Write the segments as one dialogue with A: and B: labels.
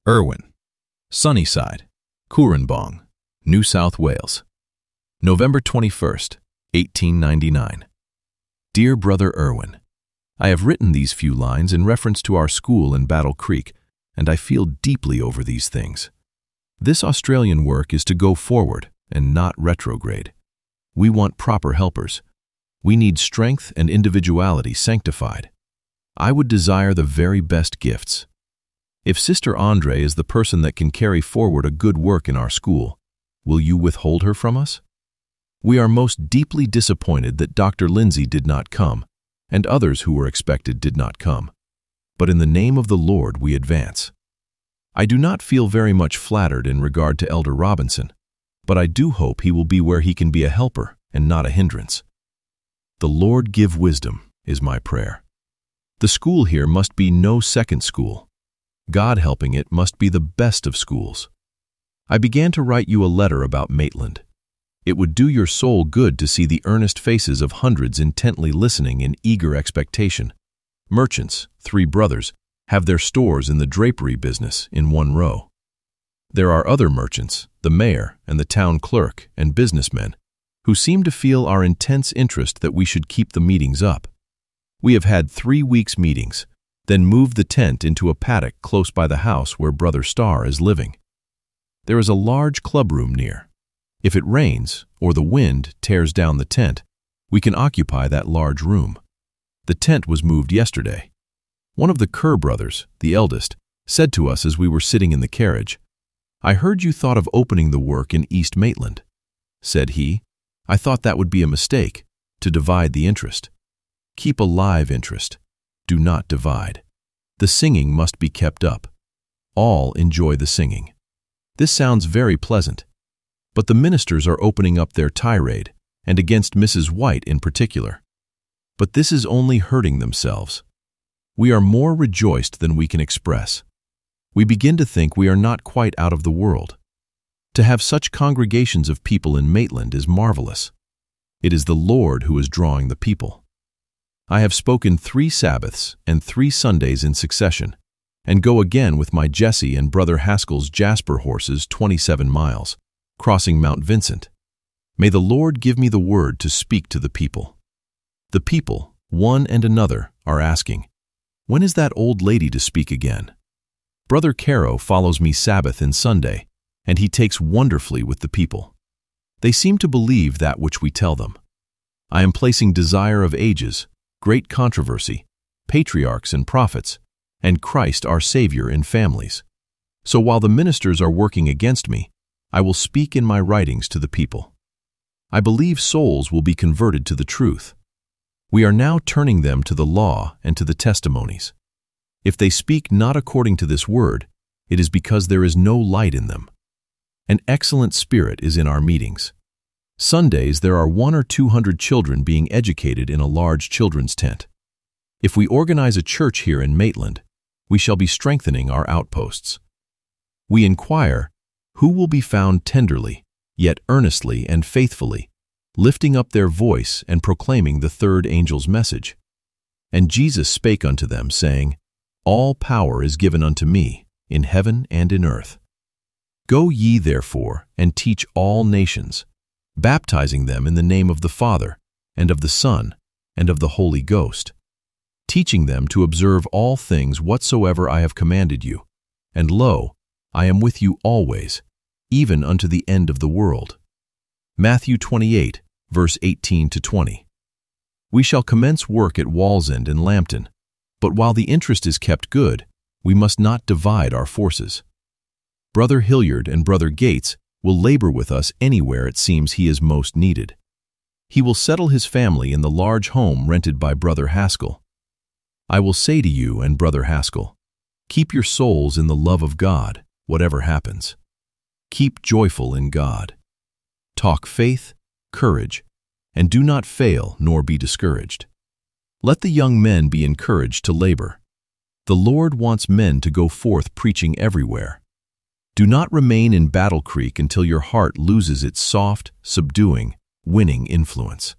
A: Irwin, Sunnyside, Cooranbong, New South Wales. November 21st, 1899. Dear Brother Irwin, I have written these few lines in reference to our school in Battle Creek, and I feel deeply over these things. This Australian work is to go forward and not retrograde. We want proper helpers. We need strength and individuality sanctified. I would desire the very best gifts. If Sister Andre is the person that can carry forward a good work in our school, will you withhold her from us? We are most deeply disappointed that Dr. Lindsay did not come, and others who were expected did not come. But in the name of the Lord we advance. I do not feel very much flattered in regard to Elder Robinson, but I do hope he will be where he can be a helper and not a hindrance. The Lord give wisdom is my prayer. The school here must be no second school. God helping it must be the best of schools. I began to write you a letter about Maitland. It would do your soul good to see the earnest faces of hundreds intently listening in eager expectation. Merchants, 3 brothers, have their stores in the drapery business in one row. There are other merchants, the mayor and the town clerk and businessmen, who seem to feel our intense interest that we should keep the meetings up. We have had 3 weeks' meetings, then moved the tent into a paddock close by the house where Brother Starr is living. There is a large clubroom near. If it rains or the wind tears down the tent, we can occupy that large room. The tent was moved yesterday. One of the Kerr brothers, the eldest, said to us as we were sitting in the carriage, "I heard you thought of opening the work in East Maitland." Said he, "I thought that would be a mistake, to divide the interest. Keep a live interest. Do not divide. The singing must be kept up. All enjoy the singing." This sounds very pleasant, but the ministers are opening up their tirade, and against Mrs. White in particular. But this is only hurting themselves. We are more rejoiced than we can express. We begin to think we are not quite out of the world. To have such congregations of people in Maitland is marvelous. It is the Lord who is drawing the people. I have spoken 3 Sabbaths and 3 Sundays in succession, and go again with my Jesse and Brother Haskell's Jasper horses 27 miles, crossing Mount Vincent. May the Lord give me the word to speak to the people. The people, one and another, are asking, "When is that old lady to speak again?" Brother Caro follows me Sabbath and Sunday, and he takes wonderfully with the people. They seem to believe that which we tell them. I am placing desire of ages, great controversy, patriarchs and prophets, and Christ our Savior in families. So while the ministers are working against me, I will speak in my writings to the people. I believe souls will be converted to the truth. We are now turning them to the law and to the testimonies. If they speak not according to this word, it is because there is no light in them. An excellent spirit is in our meetings. Sundays there are 100 or 200 children being educated in a large children's tent. If we organize a church here in Maitland, we shall be strengthening our outposts. We inquire, who will be found tenderly, yet earnestly and faithfully, lifting up their voice and proclaiming the 3rd angel's message? And Jesus spake unto them, saying, All power is given unto me, in heaven and in earth. Go ye therefore, and teach all nations, baptizing them in the name of the Father, and of the Son, and of the Holy Ghost, teaching them to observe all things whatsoever I have commanded you. And lo, I am with you always, even unto the end of the world. Matthew 28, verse 18-20. We shall commence work at Wallsend and Lambton, but while the interest is kept good, we must not divide our forces. Brother Hilliard and Brother Gates will labor with us anywhere it seems he is most needed. He will settle his family in the large home rented by Brother Haskell. I will say to you and Brother Haskell, keep your souls in the love of God, whatever happens. Keep joyful in God. Talk faith, courage, and do not fail nor be discouraged. Let the young men be encouraged to labor. The Lord wants men to go forth preaching everywhere. Do not remain in Battle Creek until your heart loses its soft, subduing, winning influence.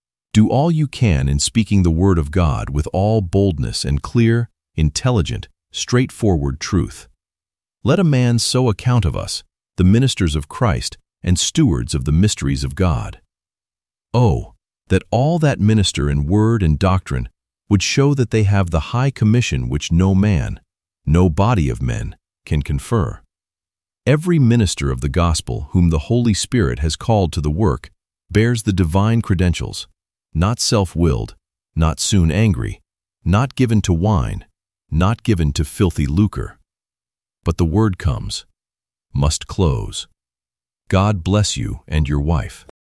A: Do all you can in speaking the word of God with all boldness and clear, intelligent, straightforward truth. Let a man so account of us, the ministers of Christ and stewards of the mysteries of God. Oh, that all that minister in word and doctrine would show that they have the high commission which no man, no body of men, can confer. Every minister of the gospel whom the Holy Spirit has called to the work bears the divine credentials, not self-willed, not soon angry, not given to wine, not given to filthy lucre. But the word comes, must close. God bless you and your wife.